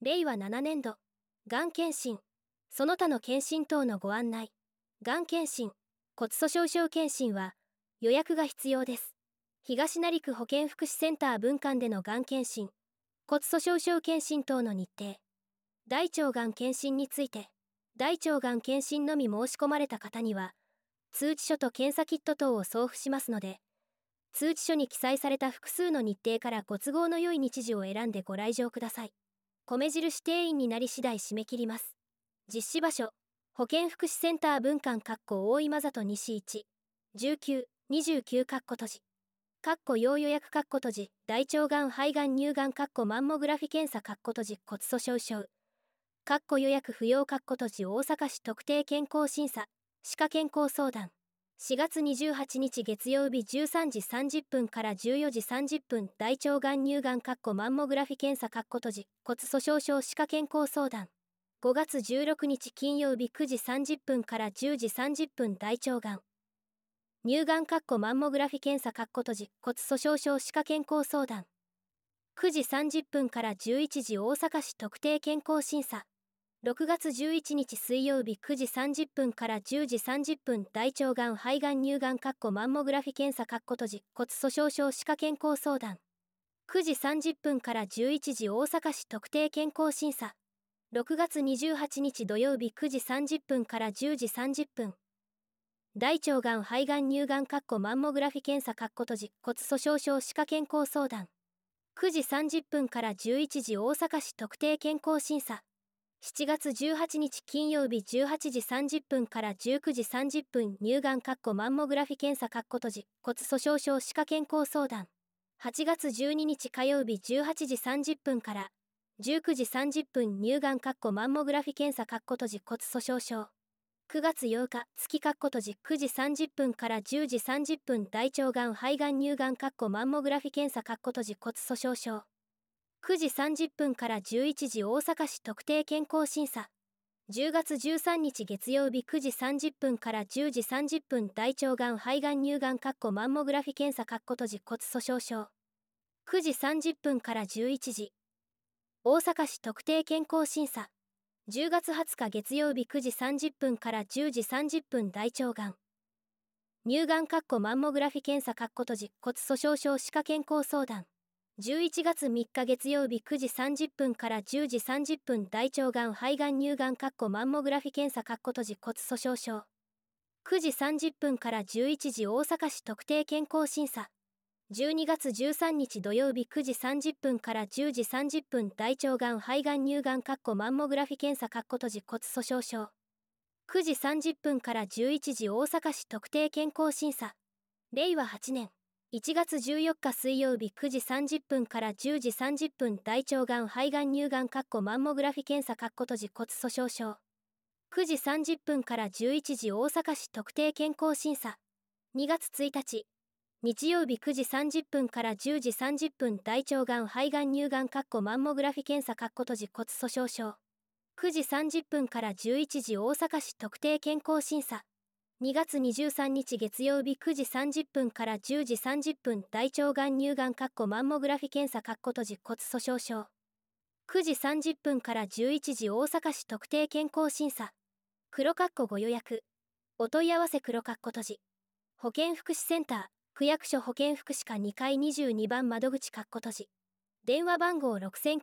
令和7年度、がん検診、その他の検診等のご案内。がん検診、骨粗しょう症検診は予約が必要です。東成区保健福祉センター分館でのがん検診、骨粗しょう症検診等の日程。大腸がん検診について、大腸がん検診のみ申し込まれた方には、通知書と検査キット等を送付しますので、通知書に記載された複数の日程からご都合の良い日時を選んでご来場ください。米印定員になり次第締め切ります。実施場所、保健福祉センター分館大今里西1、19、29閉じ。要予約閉じ、大腸がん肺がん乳がんマンモグラフィ検査閉じ骨粗しょう症。予約不要閉じ大阪市特定健康審査、歯科健康相談。4月28日月曜日13時30分から14時30分大腸がん乳がんマンモグラフィ検査閉じ骨粗しょう症歯科健康相談。5月16日金曜日9時30分から10時30分大腸がん乳がんマンモグラフィ検査閉じ骨粗しょう症歯科健康相談。9時30分から11時大阪市特定健康審査。6月11日水曜日9時30分から10時30分大腸がん肺がん乳がんマンモグラフィ検査閉じ骨粗しょう症歯科健康相談。9時30分から11時大阪市特定健康審査。6月28日土曜日9時30分から10時30分大腸がん肺がん乳がんマンモグラフィ検査閉じ骨粗しょう症歯科健康相談。9時30分から11時大阪市特定健康審査。7月18日金曜日18時30分から19時30分乳がんマンモグラフィ検査閉じ骨粗しょう症歯科健康相談。8月12日火曜日18時30分から19時30分乳がんマンモグラフィ検査閉じ骨粗しょう症。9月8日月閉じ9時30分から10時30分大腸がん肺がん乳がんマンモグラフィ検査閉じ骨粗しょう症。9時30分から11時大阪市特定健康審査。10月13日月曜日9時30分から10時30分大腸がん肺がん乳がんマンモグラフィ検査閉じ骨粗しょう症。9時30分から11時大阪市特定健康審査。10月20日月曜日9時30分から10時30分大腸がん乳がんマンモグラフィ検査閉じ骨粗しょう症歯科健康相談。11月3日月曜日9時30分から10時30分大腸がん肺がん乳がんマンモグラフィ検査閉じ骨粗しょう症。9時30分から11時大阪市特定健康審査。12月13日土曜日9時30分から10時30分大腸がん肺がん乳がんマンモグラフィ検査閉じ骨粗しょう症。9時30分から11時大阪市特定健康審査。令和8年1月14日水曜日9時30分から10時30分大腸がん肺がん乳がんマンモグラフィ検査閉じ骨粗しょう症。9時30分から11時大阪市特定健康審査。2月1日日曜日9時30分から10時30分大腸がん肺がん乳がんマンモグラフィ検査閉じ骨粗しょう症。9時30分から11時大阪市特定健康審査。2月23日月曜日9時30分から10時30分大腸がん乳がんマンモグラフィ検査閉じ骨粗しょう症。9時30分から11時大阪市特定健康審査。黒ご予約。お問い合わせ黒閉じ。保健福祉センター、区役所保健福祉課2階22番窓口閉じ。電話番号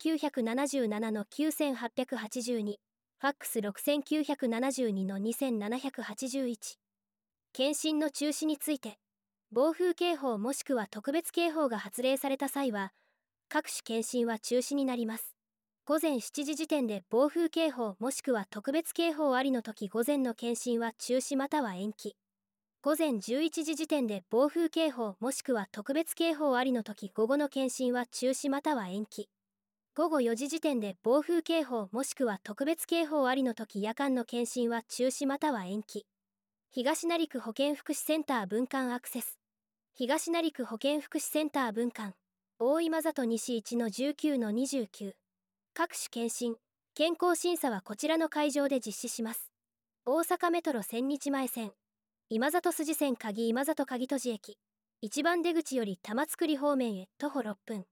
6977-9882。ファックス6972-2781。検診の中止について、暴風警報もしくは特別警報が発令された際は、各種検診は中止になります。午前7時時点で暴風警報もしくは特別警報ありの時午前の検診は中止または延期。午前11時時点で暴風警報もしくは特別警報ありの時午後の検診は中止または延期。午後4時時点で暴風警報もしくは特別警報ありの時夜間の検診は中止または延期。東成区保健福祉センター分館アクセス。東成区保健福祉センター分館大今里西1-19-29。各種検診、健康審査はこちらの会場で実施します。大阪メトロ千日前線、今里筋線今里鍵戸寺駅、1番出口より玉造方面へ徒歩6分。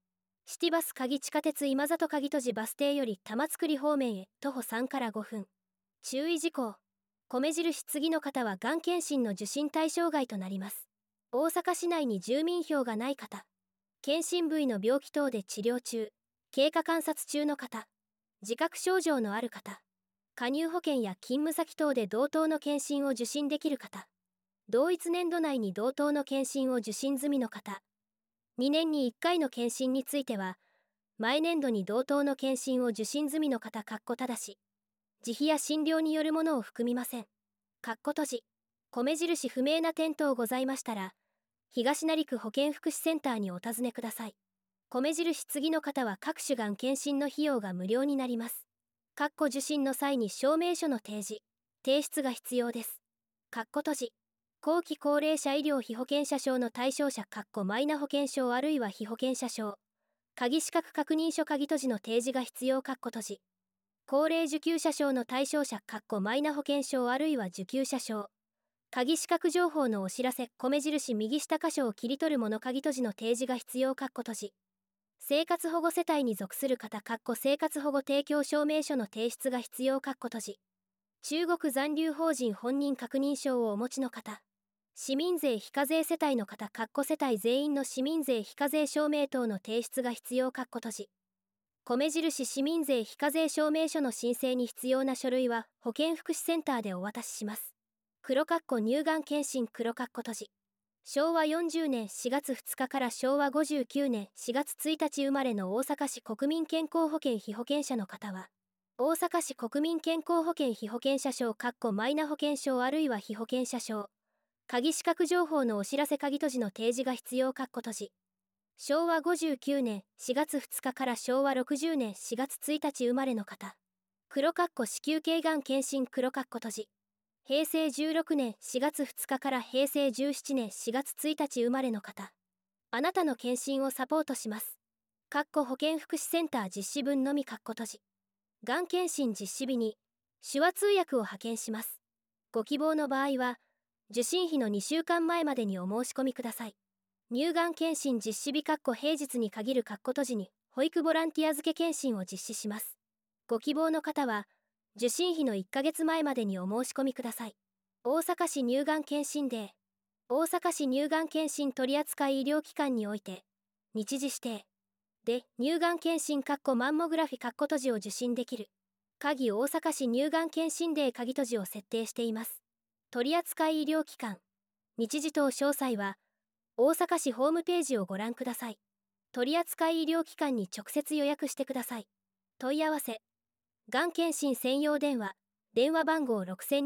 シティバス鍵地下鉄今里鍵戸寺バス停より玉造方面へ徒歩3から5分。注意事項。米印次の方はがん検診の受診対象外となります。大阪市内に住民票がない方、検診部位の病気等で治療中、経過観察中の方、自覚症状のある方、加入保険や勤務先等で同等の検診を受診できる方、同一年度内に同等の検診を受診済みの方、2年に1回の検診については、毎年度に同等の検診を受診済みの方ただし、自費や診療によるものを含みません。閉じ。米印不明な点等ございましたら、東成区保健福祉センターにお尋ねください。米印次の方は各種がん検診の費用が無料になります。受診の際に証明書の提出が必要です。閉じ。後期高齢者医療費保険者証の対象者マイナ保険証あるいは被保険者証、鍵資格確認書鍵閉じの提示が必要閉じ。高齢受給者証の対象者マイナ保険証あるいは受給者証、鍵資格情報のお知らせ米印右下箇所を切り取るもの鍵閉じの提示が必要閉じ。生活保護世帯に属する方生活保護提供証明書の提出が必要閉じ。中国残留邦人本人確認証をお持ちの方、市民税非課税世帯の方世帯全員の市民税非課税証明等の提出が必要閉じ。米印市民税非課税証明書の申請に必要な書類は保健福祉センターでお渡しします。乳がん検診閉じ。昭和40年4月2日から昭和59年4月1日生まれの大阪市国民健康保険被保険者の方は、大阪市国民健康保険被保険者証マイナ保険証あるいは被保険者証、鍵資格情報のお知らせ鍵閉じの提示が必要閉じ。昭和59年4月2日から昭和60年4月1日生まれの方、子宮頸がん検診閉じ。平成16年4月2日から平成17年4月1日生まれの方、あなたの検診をサポートします。保健福祉センター実施分のみ閉じ。がん検診実施日に手話通訳を派遣します。ご希望の場合は受診日の2週間前までにお申し込みください。乳がん検診実施日平日に限る閉じに保育ボランティア付け検診を実施します。ご希望の方は受診日の1ヶ月前までにお申し込みください。大阪市乳がん検診デー。大阪市乳がん検診取扱医療機関において日時指定で乳がん検診マンモグラフィ閉じを受診できる大阪市乳がん検診デー鍵閉じを設定しています。取扱医療機関日時等詳細は大阪市ホームページをご覧ください。取扱医療機関に直接予約してください。問い合わせがん検診専用電話番号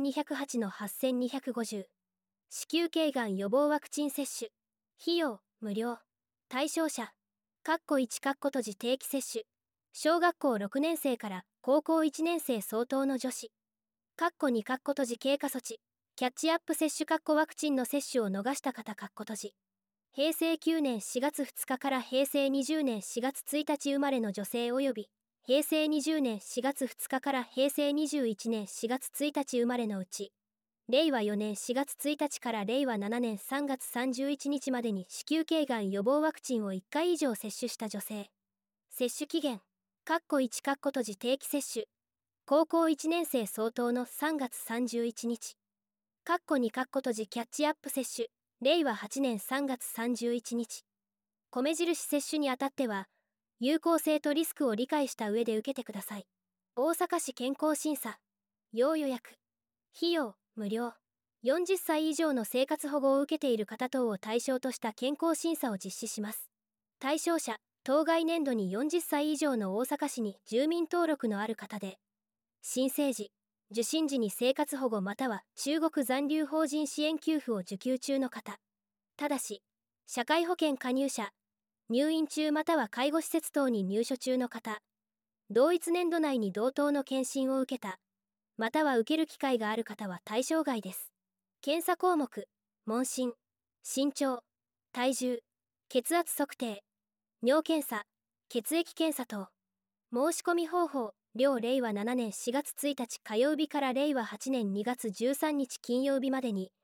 6208-8250。子宮頸がん予防ワクチン接種費用無料。対象者1閉じ定期接種小学校6年生から高校1年生相当の女子2閉じ経過措置キャッチアップ接種ワクチンの接種を逃した方閉じ。平成9年4月2日から平成20年4月1日生まれの女性及び平成20年4月2日から平成21年4月1日生まれのうち、令和4年4月1日から令和7年3月31日までに子宮頸がん予防ワクチンを1回以上接種した女性。接種期限1閉じ定期接種高校1年生相当の3月31日。2閉じキャッチアップ接種令和8年3月31日。米印接種にあたっては有効性とリスクを理解した上で受けてください。大阪市健康審査要予約費用無料。40歳以上の生活保護を受けている方等を対象とした健康審査を実施します。対象者当該年度に40歳以上の大阪市に住民登録のある方で、申請時受診時に生活保護または中国残留邦人支援給付を受給中の方、ただし社会保険加入者、入院中または介護施設等に入所中の方、同一年度内に同等の検診を受けたまたは受ける機会がある方は対象外です。検査項目問診、身長、体重、血圧測定、尿検査、血液検査等。申し込み方法令和7年4月1日火曜日から令和8年2月13日金曜日までに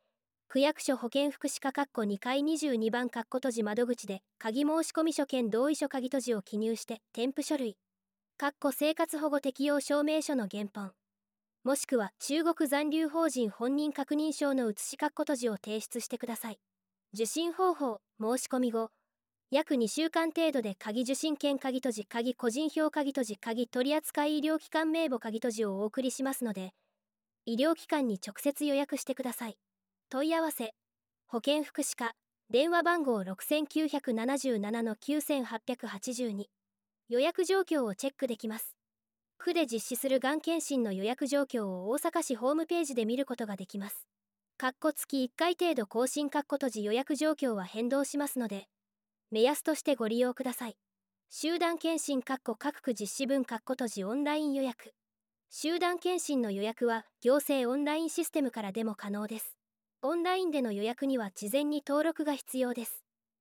区役所保健福祉課2階22番閉じ窓口で鍵申込書兼同意書鍵閉じを記入して添付書類生活保護適用証明書の原本もしくは中国残留邦人本人確認証の写し閉じを提出してください。受診方法申し込み後約2週間程度で鍵受診券鍵閉じ鍵個人票鍵閉じ鍵取扱医療機関名簿鍵閉じをお送りしますので、医療機関に直接予約してください。問い合わせ保健福祉課電話番号6977-9882予約状況をチェックできます。区で実施するがん検診の予約状況を大阪市ホームページで見ることができます。月1回程度更新閉じ予約状況は変動しますので、目安としてご利用ください。集団検診各区実施分閉じオンライン予約。集団検診の予約は行政オンラインシステムからでも可能です。オンラインでの予約には事前に登録が必要です。